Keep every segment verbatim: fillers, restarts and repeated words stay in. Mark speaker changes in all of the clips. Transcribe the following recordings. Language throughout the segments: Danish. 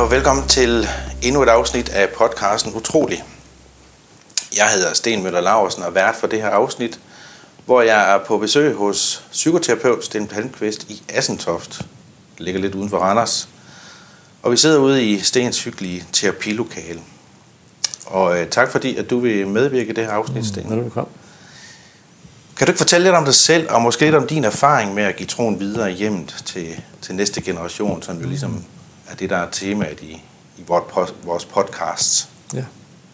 Speaker 1: og velkommen til endnu et afsnit af podcasten Utrolig. Jeg hedder Sten Møller Laursen og er vært for det her afsnit, hvor jeg er på besøg hos psykoterapeut Sten Palmqvist i Assentoft. Det ligger lidt uden for Randers. Og vi sidder ude i Stens hyggelige terapilokale. Og øh, tak fordi, at du vil medvirke i det her afsnit, Sten.
Speaker 2: Mm, velkommen.
Speaker 1: Kan du ikke fortælle lidt om dig selv, og måske lidt om din erfaring med at give troen videre i hjemmet til, til næste generation, som jo ligesom er det, der er temaet i, i vores podcast?
Speaker 2: Ja.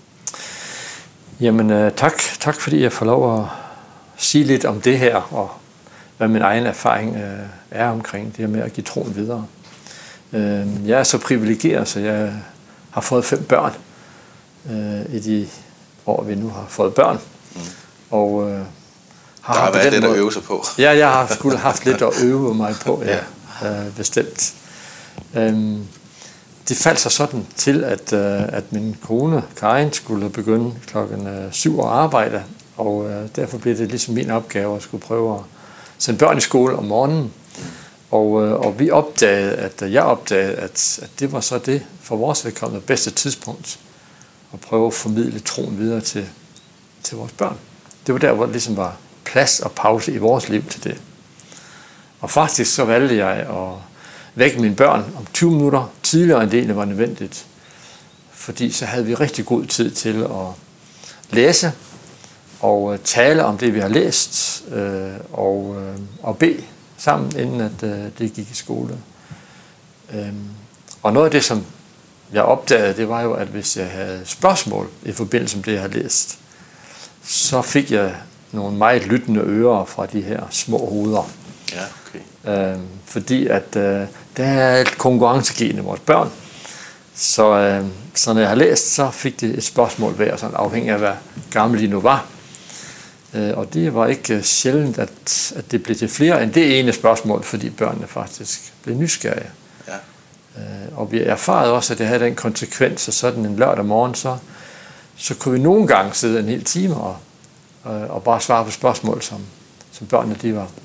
Speaker 2: Jamen øh, tak, tak fordi jeg får lov at sige lidt om det her, og hvad min egen erfaring øh, er omkring det her med at give troen videre. Øh, jeg er så privilegeret, så jeg har fået fem børn øh, i de år, vi nu har fået børn. Mm. Og øh, har
Speaker 1: der har været lidt at øve sig på.
Speaker 2: Ja, jeg har skulle haft lidt at øve mig på, ja, ja. Øh, bestemt. Øh, Det faldt sig sådan til, at, øh, at min kone, Karin, skulle begynde klokken øh, syv at arbejde, og øh, derfor blev det ligesom min opgave at skulle prøve at sende børn i skole om morgenen. Og, øh, og vi opdagede, at jeg opdagede, at, at det var så det for vores vedkommende bedste tidspunkt at prøve at formidle troen videre til, til vores børn. Det var der, hvor det ligesom var plads og pause i vores liv til det. Og faktisk så valgte jeg at vække mine børn om tyve minutter tidligere, end det egentlig var nødvendigt. Fordi så havde vi rigtig god tid til at læse og tale om det, vi har læst, øh, og, øh, og bede sammen, inden at øh, det gik i skole. Øh, og noget af det, som jeg opdagede, det var jo, at hvis jeg havde spørgsmål i forbindelse med det, jeg havde læst, så fik jeg nogle meget lyttende ører fra de her små hoveder.
Speaker 1: Ja, okay.
Speaker 2: Øh, fordi at øh, der er et konkurrencegen i vores børn. Så, øh, så når jeg har læst, så fik det et spørgsmål hver, sådan afhængig af, hvad gammel de nu var. Øh, og det var ikke sjældent, at, at det blev til flere end det ene spørgsmål, fordi børnene faktisk blev nysgerrige.
Speaker 1: Ja.
Speaker 2: Øh, og vi erfarede også, at det havde den konsekvens, at sådan en lørdag morgen, så, så kunne vi nogle gange sidde en hel time og, øh, og bare svare på spørgsmål, som, som børnene de var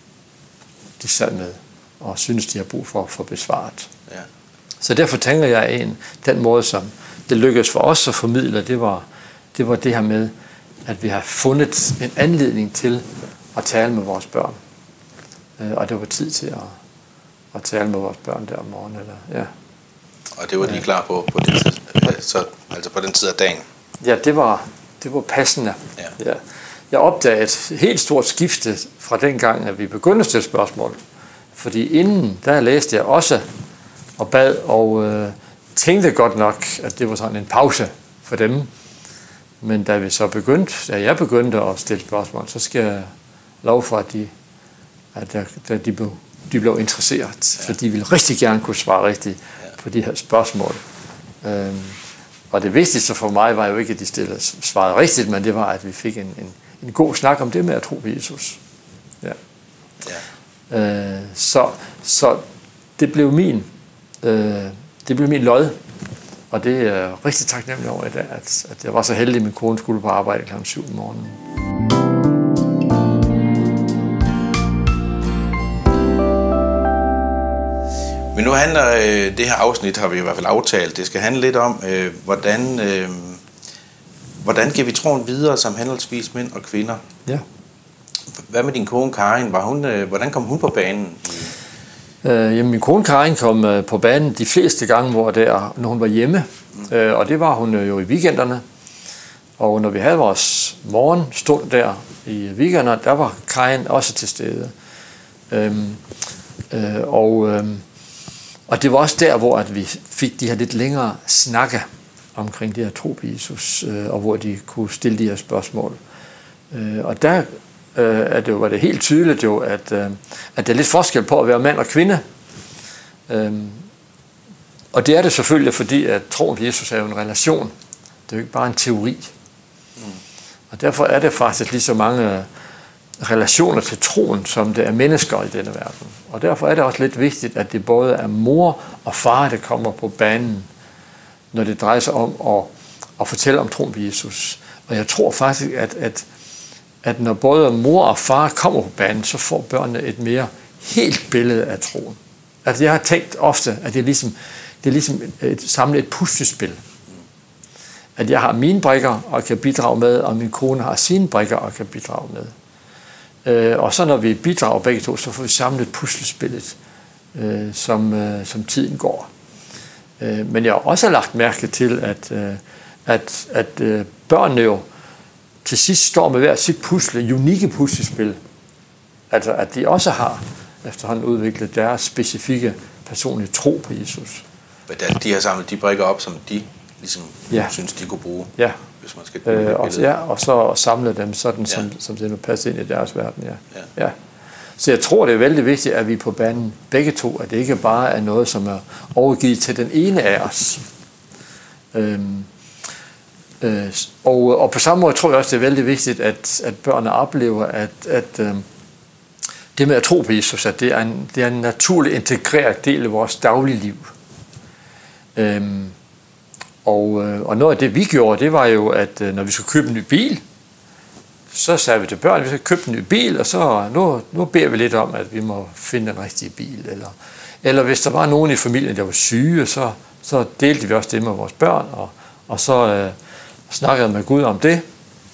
Speaker 2: de sad med og synes, de har brug for at få besvaret.
Speaker 1: Ja.
Speaker 2: Så derfor tænker jeg, at den måde, som det lykkedes for os at formidle, det var, det var det her med, at vi har fundet en anledning til at tale med vores børn. Og det var tid til at, at tale med vores børn der om morgenen. Eller, ja.
Speaker 1: Og det var de klar på, på den tid, så, altså på den tid af dagen?
Speaker 2: Ja, det var, det var passende.
Speaker 1: Ja.
Speaker 2: Ja. Jeg opdagede et helt stort skifte fra den gang, at vi begyndte at stille spørgsmål. Fordi inden, der læste jeg også og bad, og øh, tænkte godt nok, at det var sådan en pause for dem. Men da vi så begyndte, da jeg begyndte at stille spørgsmål, så skal jeg love for, at de, at jeg, at de, blev, de blev interesseret. Ja. For de ville rigtig gerne kunne svare rigtigt ja. på de her spørgsmål. Øhm, og det vigtigste for mig var jo ikke, at de stillede svaret rigtigt, men det var, at vi fik en, en En god snak om det med at tro på Jesus. Ja. Ja. Øh, så, så det blev min, øh, det blev min lod, og det er jeg rigtig taknemmelig over i dag, at, at jeg var så heldig, at min kone skulle på arbejde klokken syv om morgenen.
Speaker 1: Men nu handler øh, det her afsnit, har vi i hvert fald aftalt, det skal handle lidt om, øh, hvordan... Øh, Hvordan giver vi troen videre som henholdsvis mænd og kvinder?
Speaker 2: Ja.
Speaker 1: Hvad med din kone Karin? Var hun, øh, hvordan kom hun på banen?
Speaker 2: Øh, jamen, min kone Karin kom øh, på banen de fleste gange, hvor der, når hun var hjemme. Mm. Øh, og det var hun øh, jo i weekenderne. Og når vi havde vores morgenstund der i weekenderne, der var Karin også til stede. Øhm, øh, og, øh, og det var også der, hvor at vi fik de her lidt længere snakke omkring det her tro på Jesus, øh, og hvor de kunne stille de her spørgsmål. Øh, og der øh, er det jo, var det helt tydeligt jo, at, øh, at der er lidt forskel på at være mand og kvinde. Øh, og det er det selvfølgelig, fordi at troen på Jesus er jo en relation. Det er jo ikke bare en teori. Mm. Og derfor er det faktisk lige så mange relationer til troen, som det er mennesker i denne verden. Og derfor er det også lidt vigtigt, at det både er mor og far, der kommer på banen, når det drejer sig om at, at fortælle om troen på Jesus. Og jeg tror faktisk, at, at, at når både mor og far kommer på banen, så får børnene et mere helt billede af troen. Altså jeg har tænkt ofte, at det ligesom det er ligesom et, samle et puslespil. At jeg har mine brikker og kan bidrage med, og min kone har sine brikker og kan bidrage med. Øh, og så når vi bidrager begge to, så får vi samlet puslespillet, øh, som, øh, som tiden går. Øh, men jeg har også lagt mærke til, at, øh, at, at øh, børnene jo til sidst står med hver sit pusle, unikke puslespil. Altså at de også har efterhånden udviklet deres specifikke personlige tro på Jesus.
Speaker 1: Hvordan de har samlet de brikker op, som de ligesom
Speaker 2: ja.
Speaker 1: synes, de kunne bruge,
Speaker 2: ja.
Speaker 1: hvis man skal
Speaker 2: øh, og, ja, og så samle dem sådan, ja. som, som det nu passer ind i deres verden. Ja.
Speaker 1: Ja.
Speaker 2: Ja. Så jeg tror, det er vældig vigtigt, at vi er på banen begge to, at det ikke bare er noget, som er overgivet til den ene af os. Øhm, øh, og, og på samme måde tror jeg også, det er vældig vigtigt, at, at børnene oplever, at, at øh, det med at tro på Jesus, at det er en, det er en naturlig integreret del af vores daglige liv. Øhm, og, og noget af det, vi gjorde, det var jo, at når vi skulle købe en ny bil, så sagde vi til børn, at vi skal købe en ny bil, og så nu, nu beder vi lidt om, at vi må finde den rigtige bil. Eller, eller hvis der var nogen i familien, der var syge, så, så delte vi også det med vores børn, og, og så øh, snakkede med Gud om det.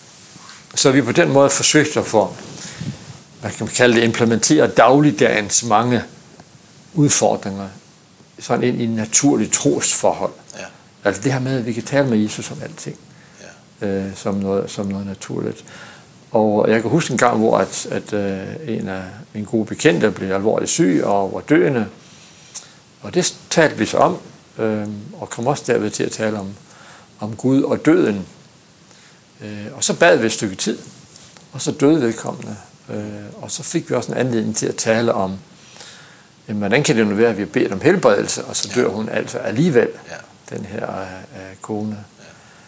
Speaker 2: Så vi på den måde forsøgte at få, hvad kan man kalde det, implementere dagligdagens mange udfordringer sådan ind i en naturlig trosforhold. Ja. Altså det her med, at vi kan tale med Jesus om alting, ja. øh, som, noget, som noget naturligt. Og jeg kan huske en gang, hvor at, at, øh, en af mine gode bekendte blev alvorligt syg og var døende. Og det talte vi så om, øh, og kom også derved til at tale om, om Gud og døden. Øh, og så bad vi et stykke tid, og så døde vedkommende. Øh, og så fik vi også en anledning til at tale om, jamen, hvordan kan det nu være, at vi har bedt om helbredelse, og så dør ja. hun altså alligevel, ja. den her uh, kone. Ja.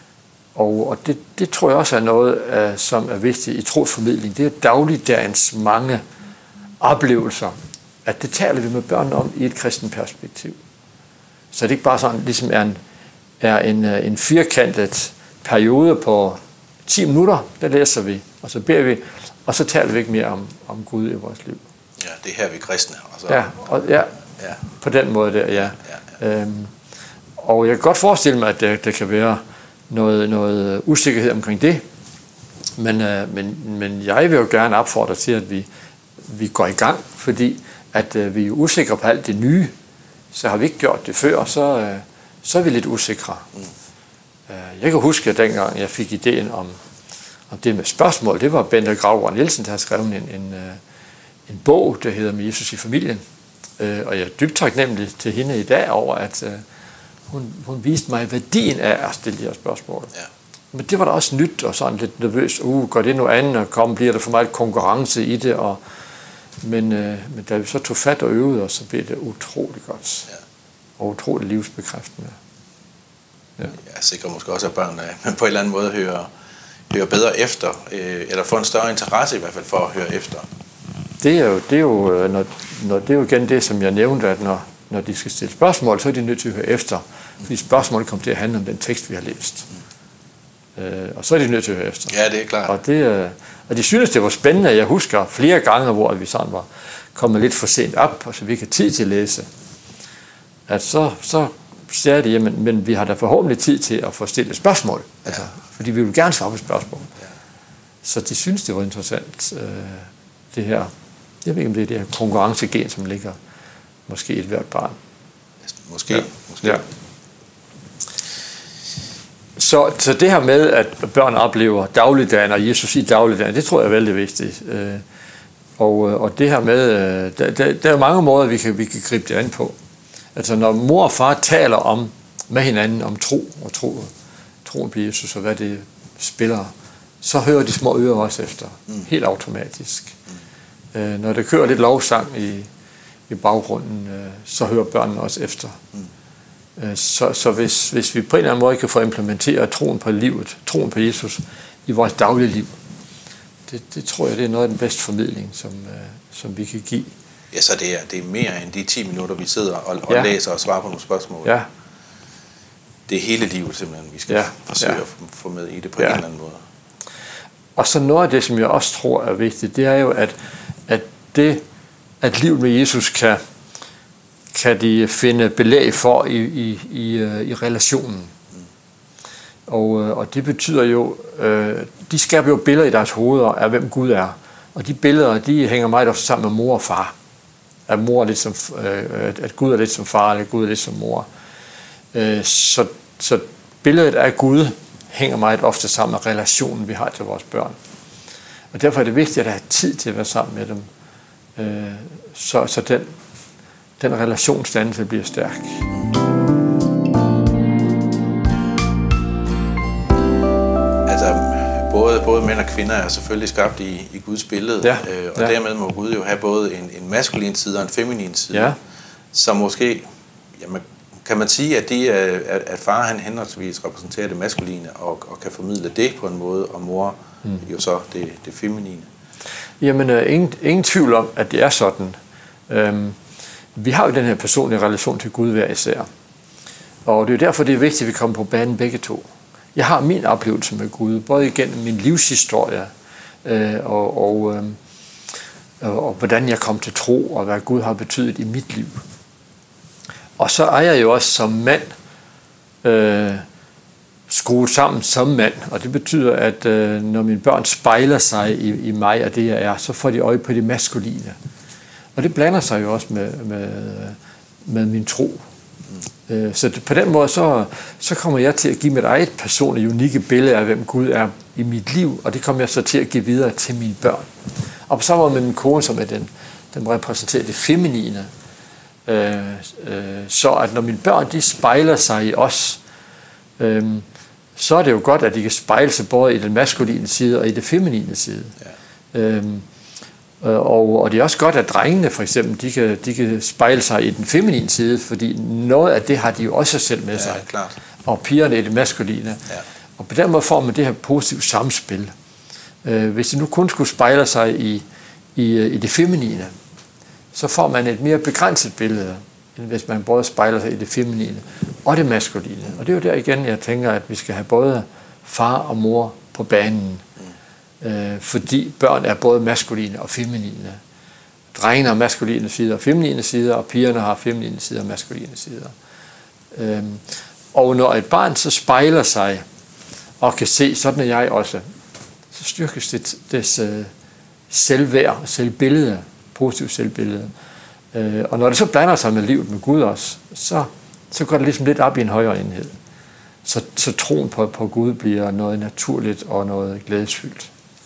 Speaker 2: Og, og det, det tror jeg også er noget, uh, som er vigtigt i trosformidling. Det er dagligdagens mange oplevelser, at det taler vi med børnene om i et kristent perspektiv. Så det ikke bare sådan, ligesom er en, er en, uh, en firkantet periode på ti minutter, der læser vi, og så beder vi, og så taler vi ikke mere om, om Gud i vores liv.
Speaker 1: Ja, det er her, vi er kristne. Og så,
Speaker 2: ja, og, ja, ja, på den måde der, ja. ja, ja. Øhm, og jeg kan godt forestille mig, at der, der kan være noget, noget usikkerhed omkring det, men, øh, men, men jeg vil jo gerne opfordre til, at vi, vi går i gang, fordi at øh, vi er usikre på alt det nye, så har vi ikke gjort det før, så, øh, så er vi lidt usikre. Mm. Øh, jeg kan huske, at dengang jeg fik ideen om, om det med spørgsmål, det var Bente Gravgaard Nielsen, der har skrevet en, en en bog, der hedder Med Jesus i familien. Øh, og jeg er dybt taknemmelig til hende i dag over, at øh, hun, hun viste mig værdien af at stille de her spørgsmål. Ja. Men det var da også nyt og sådan lidt nervøst. Uh, går det nu andet, og kom, bliver der for meget konkurrence i det? Og, men, øh, men da vi så tog fat og øvede os, så blev det utrolig godt. Ja. Og utrolig livsbekræftende. Ja.
Speaker 1: Jeg er sikker måske også, at børnene på en eller anden måde hører, hører bedre efter, øh, eller får en større interesse i hvert fald for at høre efter.
Speaker 2: Det er jo, det er jo, når, når, det er jo igen det, som jeg nævnte, at når, når de skal stille spørgsmål, så er de nødt til at høre efter. Fordi spørgsmålet kommer til at handle om den tekst, vi har læst. Mm. Øh, og så er de nødt til at høre efter.
Speaker 1: Ja, det er klart.
Speaker 2: Og, det, og de synes, det var spændende. Jeg husker flere gange, hvor vi sådan var kommet lidt for sent op, og så vi ikke har tid til at læse. At så, så siger de, jamen, men vi har da forhåbentlig tid til at få stillet spørgsmål. Ja. Altså, fordi vi vil gerne svare på spørgsmål. Ja. Så de synes, det var interessant, øh, det her. Jeg ved ikke, om det er det her konkurrencegen, som ligger måske i et hvert barn.
Speaker 1: Måske.
Speaker 2: Ja.
Speaker 1: måske.
Speaker 2: Ja. Så, så det her med, at børn oplever dagligdagen og Jesus i dagligdagen, det tror jeg er vældig vigtigt. Og, og det her med, der, der, der er mange måder, vi kan, vi kan gribe det an på. Altså når mor og far taler om med hinanden om tro og tro, troen på Jesus og hvad det spiller, så hører de små ører også efter, mm. helt automatisk. Mm. Øh, når der kører lidt lovsang i, i baggrunden, øh, så hører børnene også efter. Mm. Øh, så så hvis, hvis vi på en eller anden måde kan få implementeret troen på livet, troen på Jesus i vores daglige liv, det, det tror jeg, det er noget af den bedste formidling, som, øh, som vi kan give.
Speaker 1: Ja, så det er, det er mere end de ti minutter, vi sidder og, og ja. læser og svarer på nogle spørgsmål.
Speaker 2: Ja.
Speaker 1: Det er hele livet simpelthen, vi skal ja. forsøge ja. at få med i det på ja. en eller anden måde.
Speaker 2: Og så noget af det, som jeg også tror er vigtigt, det er jo, at, at det, at livet med Jesus kan, kan de finde belæg for i, i, i, i relationen. Mm. Og, og det betyder jo, øh, de skaber jo billeder i deres hoveder af, hvem Gud er. Og de billeder, de hænger meget ofte sammen med mor og far. At, mor er lidt som, øh, at Gud er lidt som far, eller Gud er lidt som mor. Øh, så, så billedet af Gud hænger meget ofte sammen med relationen, vi har til vores børn. Og derfor er det vigtigt at have tid til at være sammen med dem, øh, så, så den, den relationsdannelse bliver stærk.
Speaker 1: Altså, både, både mænd og kvinder er selvfølgelig skabt i, i Guds billede,
Speaker 2: ja,
Speaker 1: øh, og
Speaker 2: ja.
Speaker 1: dermed må Gud jo have både en, en maskulin side og en feminin side,
Speaker 2: ja.
Speaker 1: som måske, jamen, kan man sige, at, de, at, at far han henholdsvis repræsenterer det maskuline og, og kan formidle det på en måde, og mor mm. jo så det, det feminine.
Speaker 2: Jamen, uh, ingen, ingen tvivl om, at det er sådan. Um, vi har jo den her personlige relation til Gud hver især. Og det er jo derfor, det er vigtigt, at vi kommer på banen begge to. Jeg har min oplevelse med Gud, både igennem min livshistorie, øh, og, og, øh, og, og hvordan jeg kom til tro, og hvad Gud har betydet i mit liv. Og så er jeg jo også som mand øh, skruet sammen som mand, og det betyder, at øh, når mine børn spejler sig i, i mig og det, jeg er, så får de øje på det maskuline. Og det blander sig jo også med, med, med min tro. Så på den måde, så, så kommer jeg til at give mit eget personlige, unikke billede af, hvem Gud er i mit liv, og det kommer jeg så til at give videre til mine børn. Og på samme måde med min kone, som er den, den repræsenterer det feminine, øh, øh, så at når mine børn, de spejler sig i os, øh, så er det jo godt, at de kan spejle sig både i den maskuline side og i det feminine side. Ja. Øh, Og, og det er også godt, at drengene for eksempel, de kan, de kan spejle sig i den feminine side, fordi noget af det har de jo også selv med sig.
Speaker 1: Ja, klart.
Speaker 2: Og pigerne i det maskuline. Ja. Og på den måde får man det her positive samspil. Hvis de nu kun skulle spejle sig i, i, i det feminine, så får man et mere begrænset billede, end hvis man både spejler sig i det feminine og det maskuline. Og det er jo der igen, jeg tænker, at vi skal have både far og mor på banen. Øh, fordi børn er både maskuline og feminine. Drengene har maskuline sider og feminine sider, og pigerne har feminine sider og maskuline sider. Øh, og når et barn så spejler sig og kan se, sådan er jeg også, så styrkes det dets øh, selvværd, selvbillede, positivt selvbillede. Øh, og når det så blander sig med livet med Gud også, så, så går det ligesom lidt op i en højere enhed. Så, så troen på, på Gud bliver noget naturligt og noget glædesfyldt.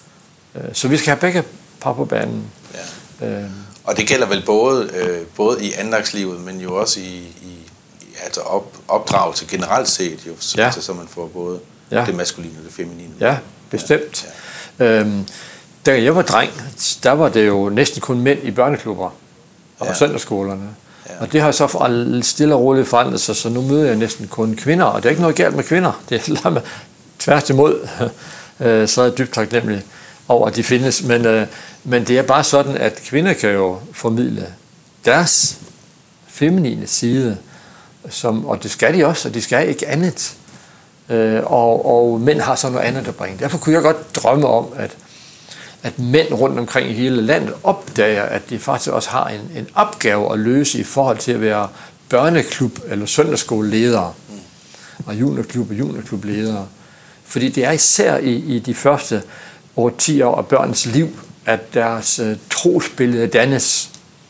Speaker 2: Så vi skal have begge par på banen.
Speaker 1: Ja. Øh. Og det gælder vel både, øh, både i andagslivet, men jo også i, i altså op, opdragelse generelt set, jo, så, ja. så man får både ja. det maskuline og det feminine.
Speaker 2: Ja, bestemt. Ja. Ja. Øhm, da jeg var dreng, der var det jo næsten kun mænd i børneklubber og ja. søndagsskolerne. Ja. Og det har så for stille og roligt forandret sig, så nu møder jeg næsten kun kvinder, og det er ikke noget galt med kvinder. Det er tværtimod, så er jeg dybt taknemmelig over, at de findes. Men, øh, men det er bare sådan, at kvinder kan jo formidle deres feminine side, som, og det skal de også, og de skal ikke andet. Øh, og, og mænd har så noget andet at bringe. Derfor kunne jeg godt drømme om, at, at mænd rundt omkring i hele landet opdager, at de faktisk også har en, en opgave at løse i forhold til at være børneklub- eller søndagsskoleledere, og juniorklub- og juniorklubledere. Fordi det er især i, i de første over ti år af børns liv, at deres uh, trosbillede dannes.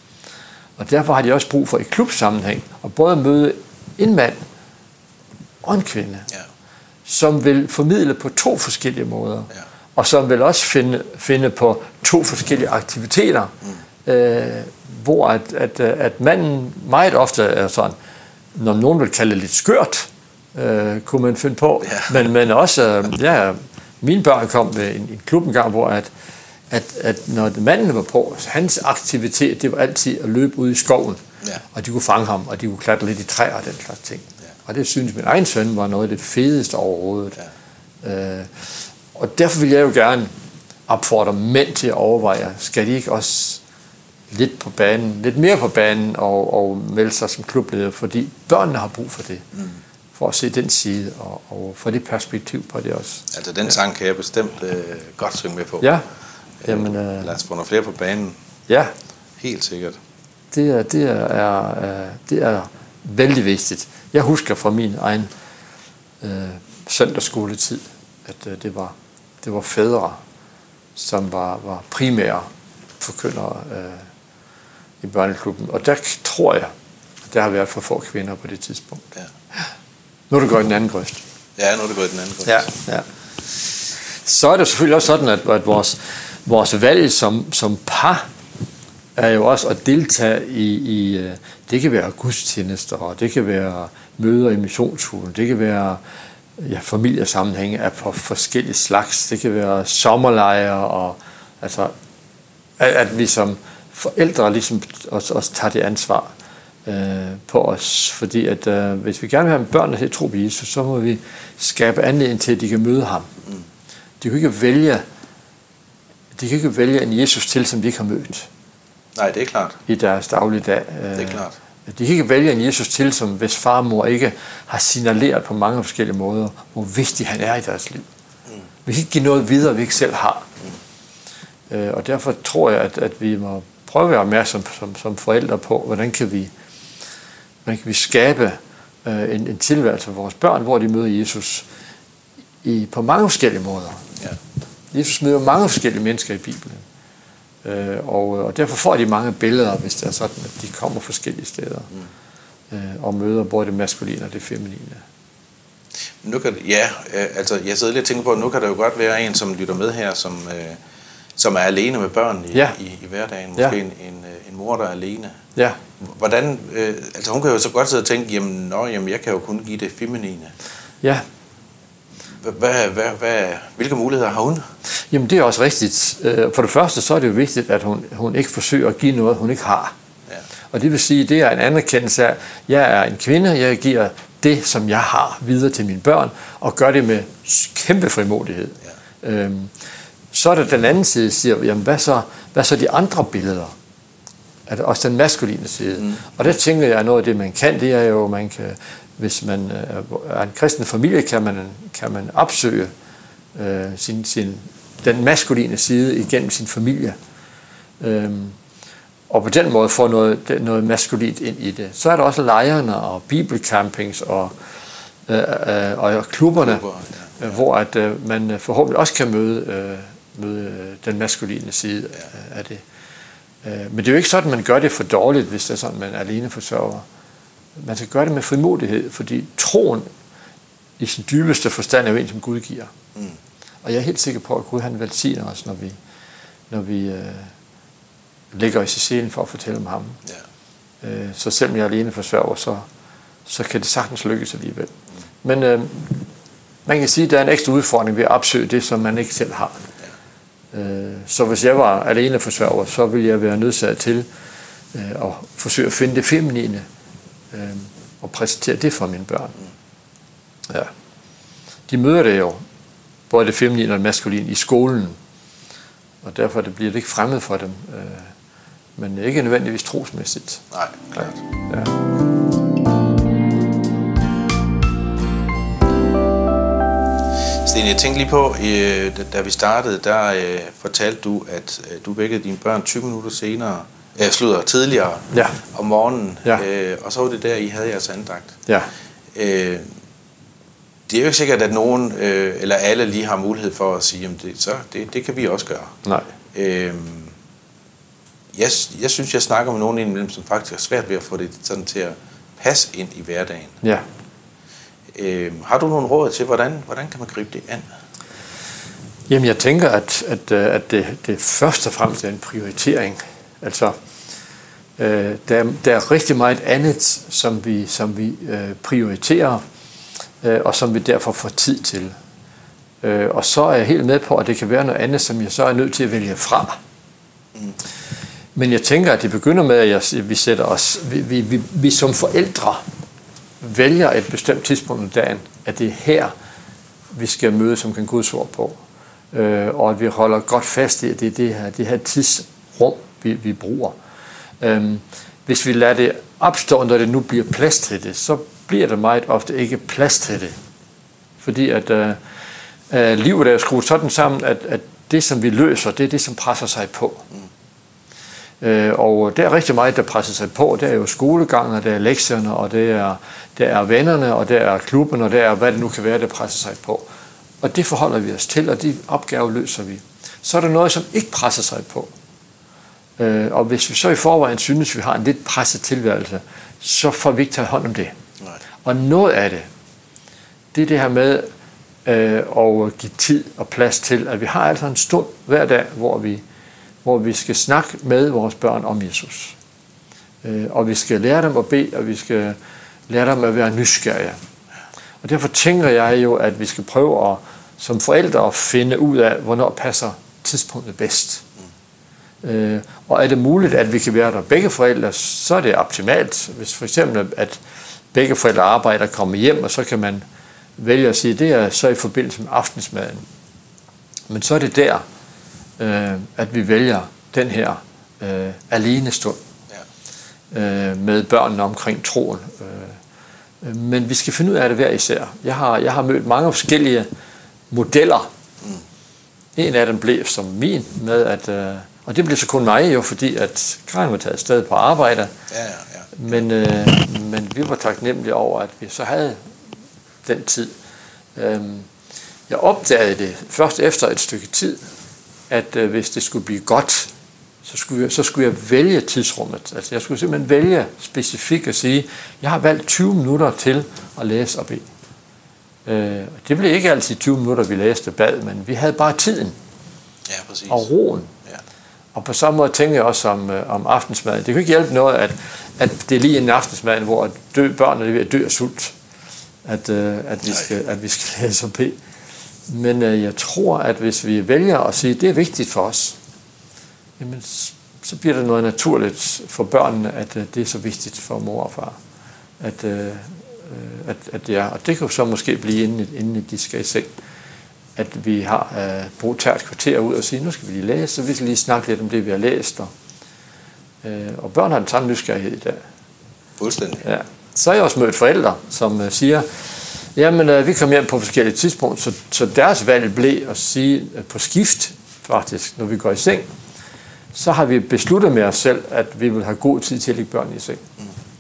Speaker 2: Og derfor har de også brug for i klubsammenhæng at både møde en mand og en kvinde, ja. som vil formidle på to forskellige måder, ja. og som vil også finde, finde på to forskellige aktiviteter, mm. øh, hvor at, at, at manden meget ofte er sådan, når nogen vil kalde det lidt skørt, øh, kunne man finde på, ja. men, men også, øh, ja, mine børn kom med en, en klub en gang, hvor at, at, at når manden var på, så hans aktivitet, det var altid at løbe ud i skoven, ja. og de kunne fange ham, og de kunne klatre lidt i træer og den slags ting. Ja. Og det synes min egen søn var noget af det fedeste overhovedet. Ja. Øh, og derfor vil jeg jo gerne opfordre mænd til at overveje, skal de ikke også lidt på banen, lidt mere på banen og, og melde sig som klubleder, fordi børnene har brug for det. Mm. For at se den side, og, og få det perspektiv på det også.
Speaker 1: Altså den sang kan jeg bestemt øh, godt synge med på.
Speaker 2: Ja. Jamen, øh,
Speaker 1: lad os få nogle flere på banen.
Speaker 2: Ja.
Speaker 1: Helt sikkert.
Speaker 2: Det er, det er, er, det er vældig vigtigt. Jeg husker fra min egen øh, søndagsskoletid, at øh, det, var, det var fædre, som var, var primære forkyndere øh, i børneklubben. Og der tror jeg, at der har været for få kvinder på det tidspunkt.
Speaker 1: Ja.
Speaker 2: Nu er det gået i den anden grøft.
Speaker 1: Ja, nu er det gået i den anden grøft.
Speaker 2: Ja, ja. Så er det selvfølgelig også sådan, at, at vores, vores valg som, som par er jo også at deltage i, i, det kan være gudstjenester, og det kan være møder i missionshulen, det kan være ja, familiesammenhænge af på forskellige slags, det kan være sommerlejre, og altså, at, at vi som forældre ligesom også, også tager det ansvar øh, på os, fordi at øh, hvis vi gerne vil have børnene til at tro på Jesus, så må vi skabe anledning til, at de kan møde ham. Mm. De kan ikke vælge, de kan ikke vælge en Jesus til, som de ikke har mødt.
Speaker 1: Nej, det er klart.
Speaker 2: I deres dagligdag.
Speaker 1: Det er klart.
Speaker 2: De kan ikke vælge en Jesus til, som hvis far og mor ikke har signaleret på mange forskellige måder, hvor vigtig han er i deres liv. Mm. Vi kan ikke give noget videre, vi ikke selv har. Mm. Øh, og derfor tror jeg, at, at vi må prøve at være opmærksom som, som forældre på, hvordan kan vi, hvordan kan vi skabe øh, en, en tilværelse for vores børn, hvor de møder Jesus i, på mange forskellige måder. Ja. Jesus møder mange forskellige mennesker i Bibelen. Øh, og, og derfor får de mange billeder, hvis det er sådan, at de kommer forskellige steder mm. øh, og møder både det maskuline og det feminine.
Speaker 1: Nu kan, ja, øh, altså jeg sidder lige og tænker på, at nu kan der jo godt være en, som lytter med her, som, øh, som er alene med børn i,
Speaker 2: ja.
Speaker 1: i, i hverdagen. Måske ja. en, en, en mor, der er alene.
Speaker 2: Ja.
Speaker 1: Hvordan, øh, altså hun kan jo så godt sidde og tænke, jamen, nå, jamen jeg kan jo kun give det feminine.
Speaker 2: Ja.
Speaker 1: Hvad, hvad, hvad, hvilke muligheder har hun?
Speaker 2: Jamen det er også rigtigt. For det første så er det jo vigtigt, at hun, hun ikke forsøger at give noget, hun ikke har. Ja. Og det vil sige, det er en anerkendelse af, at jeg er en kvinde, jeg giver det, som jeg har, videre til mine børn, og gør det med kæmpe frimodighed. Ja. Øhm, så er der den anden side, siger, jamen hvad så, hvad så de andre billeder? Er det også den maskuline side? Mm. Og der tænker jeg, at noget af det, man kan, det er jo, man kan, hvis man er en kristen familie, kan man, kan man opsøge øh, sin, sin, den maskuline side igennem sin familie. Øhm, og på den måde få noget, noget maskulint ind i det. Så er der også lejrene og bibelcampings og, øh, øh, og klubberne, Klubber, ja. Ja. hvor at, øh, man forhåbentlig også kan møde, øh, møde den maskuline side ja. af det. Men det er jo ikke sådan, man gør det for dårligt, hvis det er sådan, man er alene forsørger. Man skal gøre det med frimodighed, fordi troen i sin dybeste forstand er jo en, som Gud giver. Mm. Og jeg er helt sikker på, at Gud han velsigner os, når vi, når vi øh, lægger os i scenen for at fortælle om ham. Ja. Øh, så selvom jeg er alene forsørger, så, så kan det sagtens lykkes alligevel. Mm. Men øh, man kan sige, at der er en ekstra udfordring ved at opsøge det, som man ikke selv har. Så hvis jeg var alene forsørger, så ville jeg være nødsaget til øh, at forsøge at finde det feminine øh, og præsentere det for mine børn. Ja. De møder det jo, både det feminine og det maskuline, i skolen, og derfor det bliver det ikke fremmed for dem, øh, men ikke nødvendigvis trosmæssigt.
Speaker 1: Nej, klart.
Speaker 2: Ja.
Speaker 1: Sten, jeg tænkte lige på, da vi startede, der øh, fortalte du, at øh, du vækkede dine børn tyve minutter senere, øh, slutter tidligere
Speaker 2: ja.
Speaker 1: om morgenen,
Speaker 2: ja.
Speaker 1: øh, og så var det der, I havde jeres andagt.
Speaker 2: Ja.
Speaker 1: Øh, det er jo ikke sikkert, at nogen øh, eller alle lige har mulighed for at sige, jamen det, så, det, det kan vi også gøre.
Speaker 2: Nej.
Speaker 1: Øh, jeg, jeg synes, jeg snakker med nogen indimellem, som faktisk er svært ved at få det sådan til at passe ind i hverdagen.
Speaker 2: Ja.
Speaker 1: Øh, har du nogle råd til, hvordan, hvordan kan man gribe det an?
Speaker 2: Jamen, jeg tænker, at, at, at det, det først og fremmest er en prioritering. Altså, øh, der, der er rigtig meget andet, som vi, som vi øh, prioriterer, øh, og som vi derfor får tid til. Øh, og så er jeg helt med på, at det kan være noget andet, som jeg så er nødt til at vælge fra. Mm. Men jeg tænker, at det begynder med, at jeg, vi sætter os, vi, vi, vi, vi som forældre vælger et bestemt tidspunkt om dagen, at det er her, vi skal møde, som kan Guds ord på. Øh, og at vi holder godt fast i, at det er det her, det her tidsrum, vi, vi bruger. Øh, hvis vi lader det opstå, når det nu bliver plads til det, så bliver der meget ofte ikke plads til det. Fordi at øh, øh, livet er skruet sådan sammen, at, at det, som vi løser, det er det, som presser sig på. Øh, og der er rigtig meget, der presser sig på. Der er jo skolegangen, og der er lektierne, og det er, der er vennerne, og der er klubben, og der er, hvad det nu kan være, der presser sig på. Og det forholder vi os til, og de opgaver løser vi. Så er der noget, som ikke presser sig på. Øh, og hvis vi så i forvejen synes, vi har en lidt presset tilværelse, så får vi ikke taget hånd om det. Nej. Og noget af det, det er det her med øh, at give tid og plads til, at vi har altså en stund hver dag, hvor vi, hvor vi skal snakke med vores børn om Jesus. Øh, og vi skal lære dem at bede, og vi skal lære dem at være nysgerrige. Og derfor tænker jeg jo, at vi skal prøve at, som forældre at finde ud af, hvornår passer tidspunktet bedst. Mm. Øh, og er det muligt, at vi kan være der begge forældre, så er det optimalt. Hvis for eksempel, at begge forældre arbejder og kommer hjem, og så kan man vælge at sige, at det er så i forbindelse med aftensmaden. Men så er det der, øh, at vi vælger den her øh, alene stund ja. øh, med børnene omkring troen. Øh, men vi skal finde ud af det hver især. Jeg har, jeg har mødt mange forskellige modeller. Mm. En af dem blev som min, med at, øh, og det blev så kun mig jo, fordi at Karin var taget afsted på arbejde. Ja, ja, ja. Men, øh, men vi var taknemmelige over, at vi så havde den tid. Øhm, jeg opdagede det først efter et stykke tid, at øh, hvis det skulle blive godt, så skulle, jeg, så skulle jeg vælge tidsrummet. Altså jeg skulle simpelthen vælge specifikt at sige, jeg har valgt tyve minutter til at læse og bede. Øh, det blev ikke altid tyve minutter, vi læste og bad, men vi havde bare tiden
Speaker 1: ja, præcis.
Speaker 2: Og roen. Ja. Og på samme måde tænker jeg også om, øh, om aftensmaden. Det kan ikke hjælpe noget, at, at det er lige en aftensmad, hvor dø, børnene er ved at dø af sult. At, øh, at, vi skal, at vi skal læse og bede. Men øh, jeg tror, at hvis vi vælger at sige, at det er vigtigt for os, jamen, så bliver det noget naturligt for børnene, at øh, det er så vigtigt for mor og far. At, øh, at, at det er. Og det kan så måske blive, inden, inden de skal i seng, at vi har øh, brugt tager et kvarter ud og sige, nu skal vi lige læse, så vi skal lige snakke lidt om det, vi har læst. Og, øh, og børn har den samme nysgerrighed i dag.
Speaker 1: Fuldstændig.
Speaker 2: Ja. Så har jeg også mødt forældre, som uh, siger, jamen uh, vi kom hjem på forskellige tidspunkter, så, så deres valg blev at sige at på skift, faktisk, når vi går i seng, så har vi besluttet med os selv, at vi vil have god tid til at lægge børn i seng. Mm.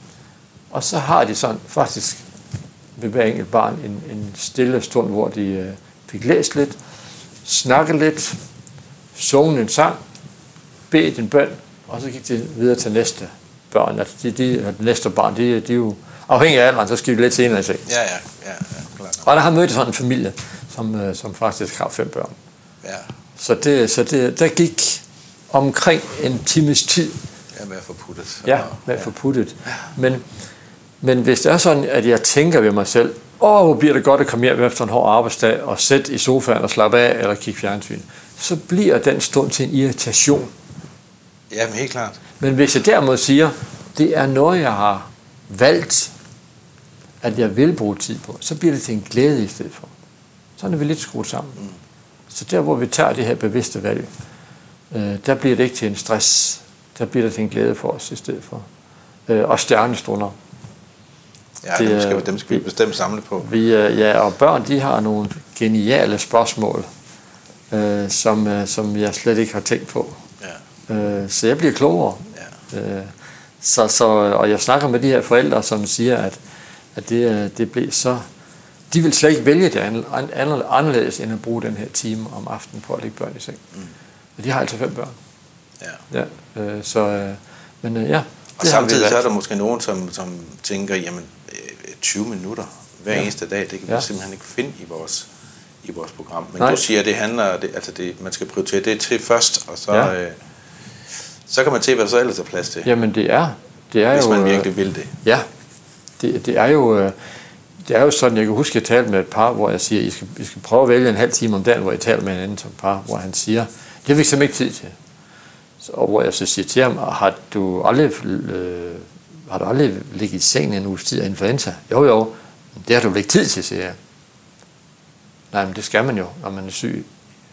Speaker 2: Og så har de sådan faktisk ved hver enkelt barn en, en stille stund, hvor de uh, fik læst lidt, snakket lidt, sunget en sang, bedt en bøn, og så gik de videre til næste børn. Altså de, de, næste barn, de, de er jo afhængige af alderen, så skal vi lidt senere i seng.
Speaker 1: Ja, ja, ja, ja, klart.
Speaker 2: Og der har mødt sådan en familie, som, som faktisk har fem børn.
Speaker 1: Ja.
Speaker 2: Så, det, så det, der gik omkring en times tid.
Speaker 1: Ja, med at få puttet.
Speaker 2: Ja, med at få puttet. Men, men hvis det er sådan, at jeg tænker ved mig selv, åh, hvor bliver det godt at komme hjem efter en hård arbejdsdag, og sætte i sofaen og slappe af, eller kigge fjernsyn, så bliver den stund til en irritation.
Speaker 1: Ja, men helt klart. Men
Speaker 2: hvis jeg derimod siger, det er noget, jeg har valgt, at jeg vil bruge tid på, så bliver det til en glæde i stedet for. Sådan er vi lidt skruet sammen. Mm. Så der, hvor vi tager det her bevidste valg, øh, der bliver det ikke til en stress. Der bliver det til en glæde for os i stedet for. Øh, og stjernestunder.
Speaker 1: Ja, det, dem, skal, dem skal vi bestemt samle på.
Speaker 2: Vi, øh, ja, og børn, de har nogle geniale spørgsmål, øh, som, øh, som jeg slet ikke har tænkt på. Ja. Øh, så jeg bliver klogere. Ja. Øh, så, så, og jeg snakker med de her forældre, som siger, at, at det, det blev så... De vil slet ikke vælge det anderledes, end at bruge den her time om aftenen på at lægge børn i seng. Mm. Og de har altså fem børn. Ja. Ja, øh, så, øh, men øh, ja.
Speaker 1: Og samtidig så er der måske nogen, som, som tænker, jamen tyve minutter hver ja. eneste dag, det kan vi ja. simpelthen ikke finde i vores, i vores program. Men Nej. du siger, at det handler, det, altså det, man skal prioritere det til først, og så, ja. øh, så kan man se, hvad der så ellers er plads til.
Speaker 2: Jamen det er, det er
Speaker 1: hvis
Speaker 2: jo...
Speaker 1: man virkelig vil det.
Speaker 2: Ja, det, det er jo... Øh, Det er jo sådan, jeg kan huske, at jeg talte med et par, hvor jeg siger, I skal, I skal prøve at vælge en halv time om dagen, hvor jeg taler med en anden som par, hvor han siger, det har vi simpelthen ikke tid til. Så, og hvor jeg så siger til ham, har du aldrig, øh, har du aldrig ligget i sengen en uges tid af influenza? Jo, jo, det har du vel ikke tid til, siger jeg. Nej, men det skal man jo, når man er syg.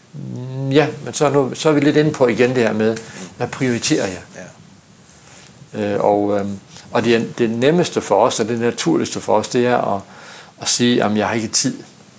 Speaker 2: Ja, men så er, nu, så er vi lidt inde på igen det her med, hvad prioriterer jeg? Ja. Øh, og... Øh, Og det, det nemmeste for os, og det naturligste for os, det er at, at sige, at jeg har ikke tid.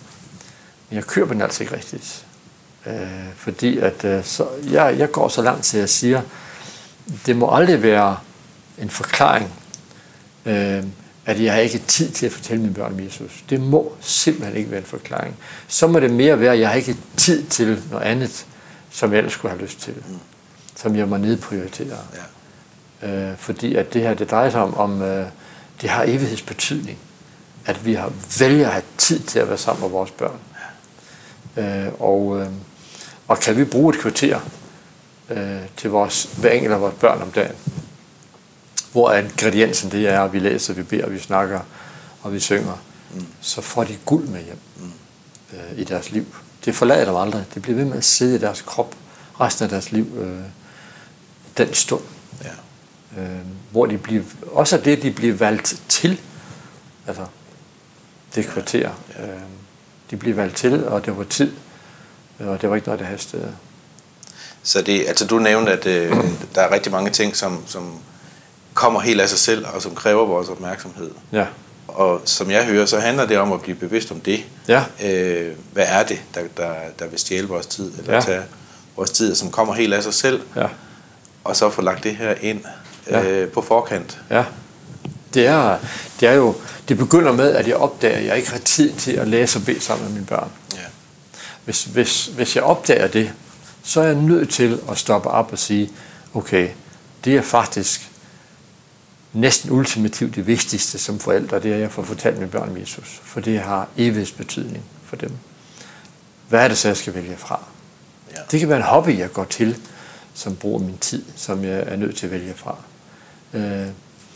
Speaker 2: Men jeg køber den altså ikke rigtigt. Øh, fordi at, øh, så, jeg, jeg går så langt til, at jeg siger, det må aldrig være en forklaring, øh, at jeg har ikke tid til at fortælle mine børn om Jesus. Det må simpelthen ikke være en forklaring. Så må det mere være, at jeg har ikke tid til noget andet, som jeg ellers skulle have lyst til. Mm. Som jeg må nedprioritere. Ja. Øh, fordi at det her, det drejer sig om, om øh, det har evighedsbetydning. At vi har vælger at have tid til at være sammen med vores børn. Ja. Øh, og, øh, og kan vi bruge et kvarter øh, til vores, hver enkelt af vores børn om dagen, hvor ingrediensen det er, at vi læser, vi beder, vi snakker og vi synger, mm. så får de guld med hjem mm. øh, i deres liv. Det forlader dem aldrig. Det bliver ved med at sidde i deres krop resten af deres liv øh, den stund. Ja. Øh, hvor de bliver, også det, de bliver valgt til, altså det kvarter. Ja. Ja. Øh, de bliver valgt til, og det var tid, og det var ikke noget, der hastede.
Speaker 1: Så det, altså du nævnte, at øh, der er rigtig mange ting, som, som kommer helt af sig selv, og som kræver vores opmærksomhed. Ja. Og som jeg hører, så handler det om at blive bevidst om det. Ja. Øh, hvad er det, der, der, der vil stjæle vores tid, eller ja. tage vores tid, som kommer helt af sig selv, ja. og så få lagt det her ind ja. øh, på forkant.
Speaker 2: Ja. Det er, det er jo, det begynder med, at jeg opdager, at jeg ikke har tid til at læse og bede sammen med mine børn. Ja. Hvis, hvis, hvis jeg opdager det, så er jeg nødt til at stoppe op og sige, okay, det er faktisk næsten ultimativt det vigtigste som forældre, det er, at jeg får fortalt mine børn om Jesus. For det har evighedsbetydning for dem. Hvad er det så, jeg skal vælge fra? Ja. Det kan være en hobby, jeg går til, som bruger min tid, som jeg er nødt til at vælge fra. Øh,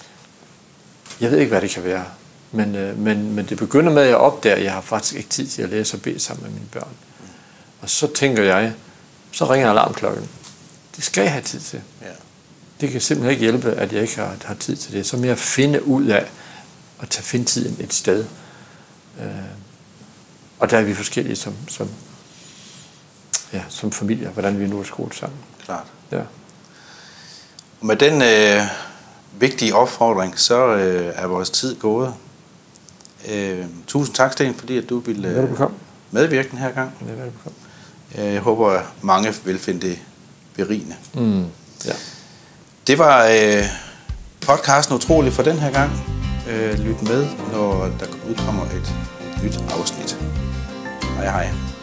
Speaker 2: jeg ved ikke, hvad det kan være. Men, øh, men, men det begynder med, at jeg opdager, at jeg har faktisk ikke tid til at læse og bede sammen med mine børn. Mm. Og så tænker jeg, så ringer alarmklokken. Det skal jeg have tid til. Ja. Det kan simpelthen ikke hjælpe, at jeg ikke har, har tid til det. Så må jeg finde ud af at tage finde tiden et sted. Øh, og der er vi forskellige som, som, ja, som familier, hvordan vi nu er skruet sammen.
Speaker 1: Klart. Ja. Med den øh, vigtige opfordring, så øh, er vores tid gået. Øh, tusind tak, Sten, fordi at du ville øh, medvirke den her gang. Ja, jeg håber, at mange vil finde det berigende. Mm. Ja. Det var øh, podcasten Utrolig for den her gang. Øh, lyt med, når der udkommer et nyt afsnit. Hej hej.